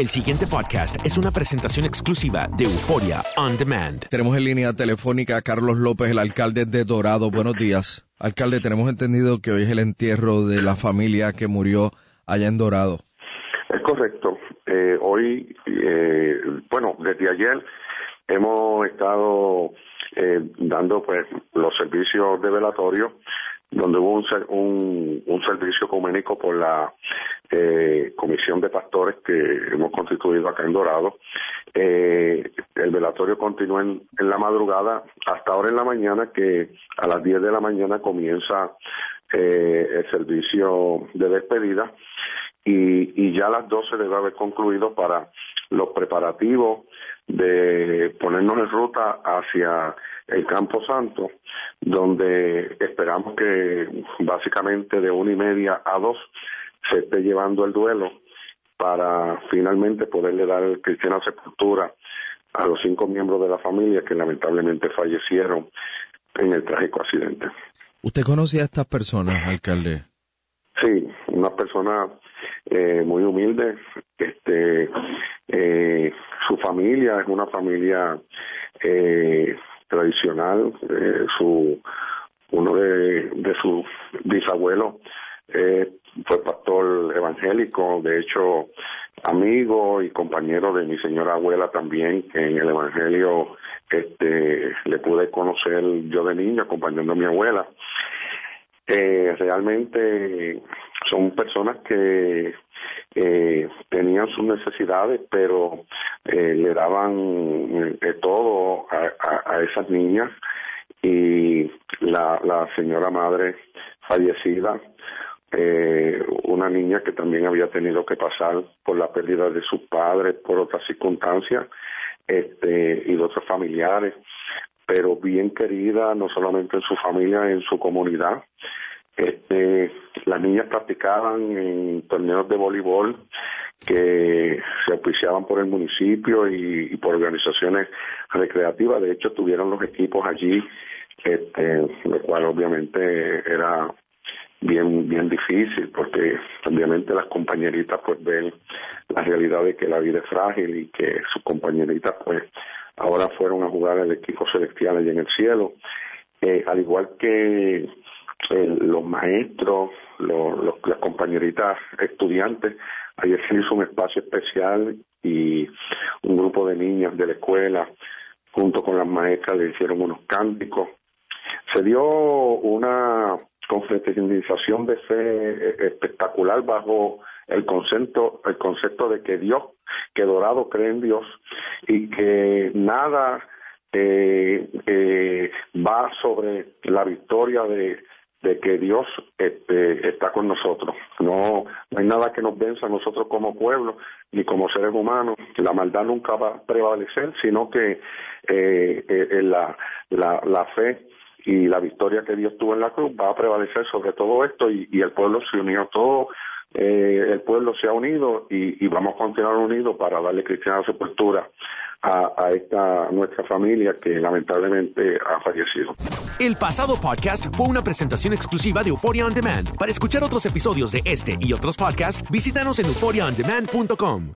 El siguiente podcast es una presentación exclusiva de Euphoria On Demand. Tenemos en línea telefónica a Carlos López, el alcalde de Dorado. Buenos días. Alcalde, tenemos entendido que hoy es el entierro de la familia que murió allá en Dorado. Es correcto. Hoy, desde ayer hemos estado dando pues los servicios de velatorio, donde hubo un servicio ecuménico por la comisión de pastores que hemos constituido acá en Dorado. El velatorio continúa en la madrugada hasta ahora en la mañana, que a las 10 de la mañana comienza el servicio de despedida, y ya a las 12 debe haber concluido para los preparativos de ponernos en ruta hacia el Campo Santo, donde esperamos que básicamente de 1:30 a 2 se esté llevando el duelo para finalmente poderle dar cristiana sepultura a los 5 miembros de la familia que lamentablemente fallecieron en el trágico accidente. ¿Usted conocía a estas personas, alcalde? Sí, una persona muy humilde. Su familia es una familia tradicional. Uno de sus bisabuelos fue pastor evangélico, de hecho amigo y compañero de mi señora abuela también, que en el evangelio le pude conocer yo de niño acompañando a mi abuela. Realmente son personas que tenían sus necesidades, pero le daban todo a esas niñas, y la señora madre fallecida, una niña que también había tenido que pasar por la pérdida de sus padres por otras circunstancias, y de otros familiares, pero bien querida, no solamente en su familia, en su comunidad. Las niñas practicaban en torneos de voleibol que se auspiciaban por el municipio y por organizaciones recreativas. De hecho, tuvieron los equipos allí, lo cual obviamente era bien difícil, porque obviamente las compañeritas pues ven la realidad de que la vida es frágil y que sus compañeritas pues ahora fueron a jugar el equipo celestial allá en el cielo, al igual que los maestros, las compañeritas estudiantes. Ayer se hizo un espacio especial y un grupo de niñas de la escuela junto con las maestras le hicieron unos cánticos. Se dio una confraternización de fe espectacular bajo el concepto de que Dorado cree en Dios y que nada va sobre la victoria de que Dios está con nosotros. No hay nada que nos venza a nosotros como pueblo ni como seres humanos. La maldad nunca va a prevalecer, sino que la fe y la victoria que Dios tuvo en la cruz va a prevalecer sobre todo esto, y el pueblo se unió. Todo el pueblo se ha unido y vamos a continuar unidos para darle cristiana sepultura a esta nuestra familia que lamentablemente ha fallecido. El pasado podcast fue una presentación exclusiva de Euphoria On Demand. Para escuchar otros episodios de este y otros podcasts, visítanos en euphoriaondemand.com.